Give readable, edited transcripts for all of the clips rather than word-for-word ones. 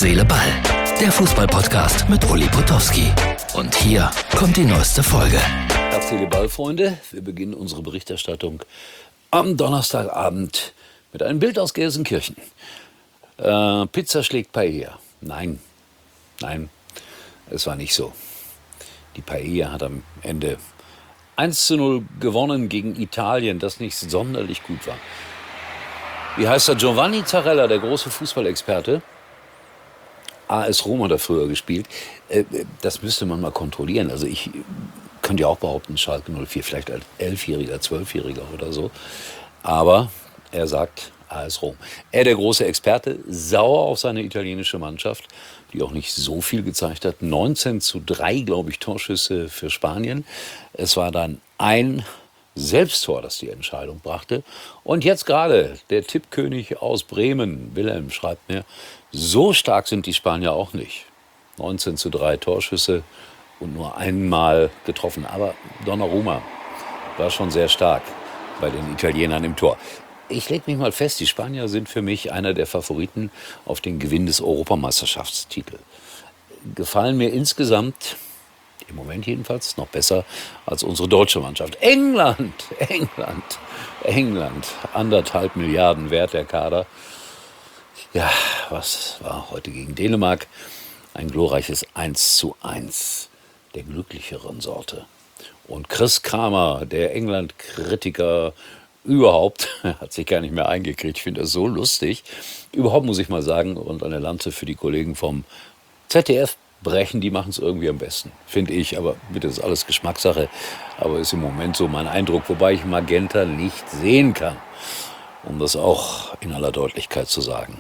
Seele, Ball. Der Fußball-Podcast mit Uli Potowski. Und hier kommt die neueste Folge. Herz, Seele, Ball, Freunde. Wir beginnen unsere Berichterstattung am Donnerstagabend mit einem Bild aus Gelsenkirchen. Pizza schlägt Paella. Nein, es war nicht so. Die Paella hat am Ende 1:0 gewonnen gegen Italien, das nicht sonderlich gut war. Wie heißt er? Giovanni Zarella, der große Fußballexperte. AS Rom hat er früher gespielt. Das müsste man mal kontrollieren. Also ich könnte ja auch behaupten, Schalke 04, vielleicht als 11-Jähriger, 12-Jähriger oder so. Aber er sagt AS Rom. Er, der große Experte, sauer auf seine italienische Mannschaft, die auch nicht so viel gezeigt hat. 19:3, glaube ich, Torschüsse für Spanien. Es war dann ein Selbsttor, das die Entscheidung brachte. Und jetzt gerade der Tippkönig aus Bremen, Wilhelm, schreibt mir, so stark sind die Spanier auch nicht. 19:3 Torschüsse und nur einmal getroffen. Aber Donnarumma war schon sehr stark bei den Italienern im Tor. Ich lege mich mal fest, die Spanier sind für mich einer der Favoriten auf den Gewinn des Europameisterschaftstitels. Gefallen mir insgesamt, im Moment jedenfalls, noch besser als unsere deutsche Mannschaft. England, 1,5 Milliarden wert der Kader. Ja, was war heute gegen Dänemark? Ein glorreiches 1:1 der glücklicheren Sorte. Und Chris Kramer, der England-Kritiker überhaupt, hat sich gar nicht mehr eingekriegt. Ich finde das so lustig. Überhaupt muss ich mal sagen, und eine Lanze für die Kollegen vom ZDF brechen, die machen es irgendwie am besten, finde ich. Aber bitte, das ist alles Geschmackssache. Aber ist im Moment so mein Eindruck, wobei ich Magenta nicht sehen kann, um das auch in aller Deutlichkeit zu sagen.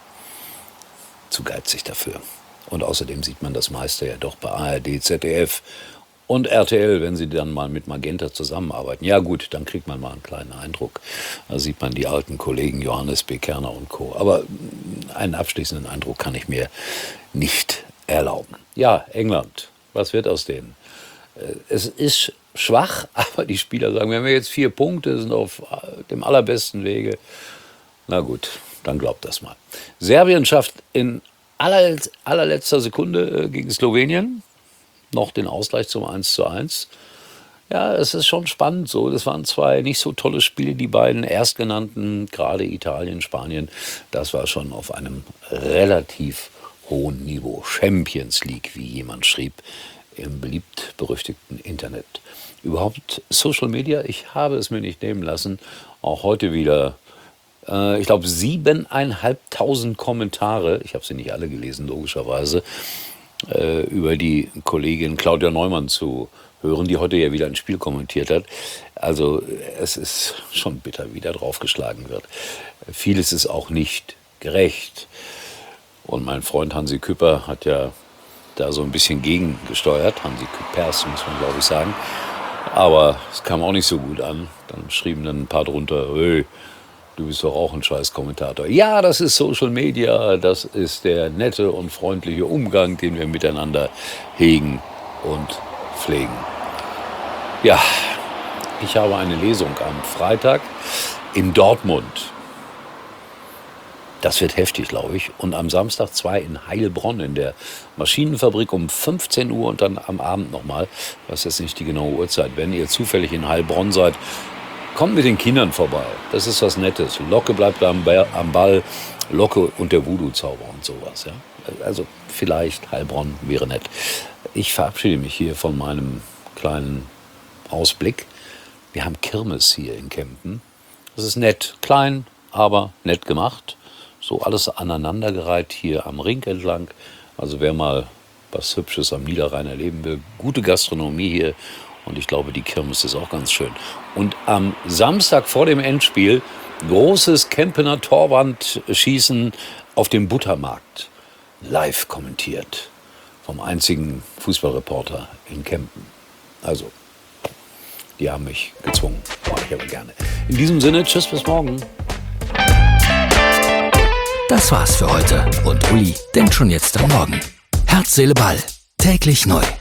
Zu geizig dafür. Und außerdem sieht man das meiste ja doch bei ARD, ZDF und RTL, wenn sie dann mal mit Magenta zusammenarbeiten. Ja gut, dann kriegt man mal einen kleinen Eindruck. Da sieht man die alten Kollegen Johannes B. Kerner und Co. Aber einen abschließenden Eindruck kann ich mir nicht erlauben. Ja, England, was wird aus denen? Es ist schwach, aber die Spieler sagen, wir haben jetzt 4 Punkte, sind auf dem allerbesten Wege. Na gut, dann glaubt das mal. Serbien schafft in allerletzter Sekunde gegen Slowenien noch den Ausgleich zum 1:1. Ja, es ist schon spannend so. Das waren 2 nicht so tolle Spiele, die beiden Erstgenannten, gerade Italien, Spanien. Das war schon auf einem relativ hohen Niveau. Champions League, wie jemand schrieb im beliebt-berüchtigten Internet. Überhaupt Social Media, ich habe es mir nicht nehmen lassen, auch heute wieder, ich glaube 7.500 Kommentare, ich habe sie nicht alle gelesen, logischerweise, über die Kollegin Claudia Neumann zu hören, die heute ja wieder ein Spiel kommentiert hat. Also es ist schon bitter, wie da draufgeschlagen wird. Vieles ist auch nicht gerecht. Und mein Freund Hansi Küpper hat ja da so ein bisschen gegengesteuert. Hansi Küppers, muss man glaube ich sagen. Aber es kam auch nicht so gut an. Dann schrieben dann ein paar drunter, hey, du bist doch auch ein Scheiß-Kommentator. Ja, das ist Social Media, das ist der nette und freundliche Umgang, den wir miteinander hegen und pflegen. Ja, ich habe eine Lesung am Freitag in Dortmund. Das wird heftig, glaube ich. Und am Samstag 2 in Heilbronn in der Maschinenfabrik um 15 Uhr und dann am Abend nochmal. Ich weiß jetzt nicht die genaue Uhrzeit. Wenn ihr zufällig in Heilbronn seid, kommt mit den Kindern vorbei. Das ist was Nettes. Locke bleibt am Ball. Locke und der Voodoo-Zauber und sowas. Ja? Also vielleicht Heilbronn wäre nett. Ich verabschiede mich hier von meinem kleinen Ausblick. Wir haben Kirmes hier in Kempen. Das ist nett. Klein, aber nett gemacht. So alles aneinandergereiht hier am Ring entlang. Also wer mal was Hübsches am Niederrhein erleben will, gute Gastronomie hier. Und ich glaube, die Kirmes ist auch ganz schön. Und am Samstag vor dem Endspiel großes Kempener Torwandschießen auf dem Buttermarkt. Live kommentiert vom einzigen Fußballreporter in Kempen. Also, die haben mich gezwungen. Mache ich aber gerne. In diesem Sinne, tschüss, bis morgen. Das war's für heute. Und Uli denkt schon jetzt am Morgen. Herz, Seele, Ball. Täglich neu.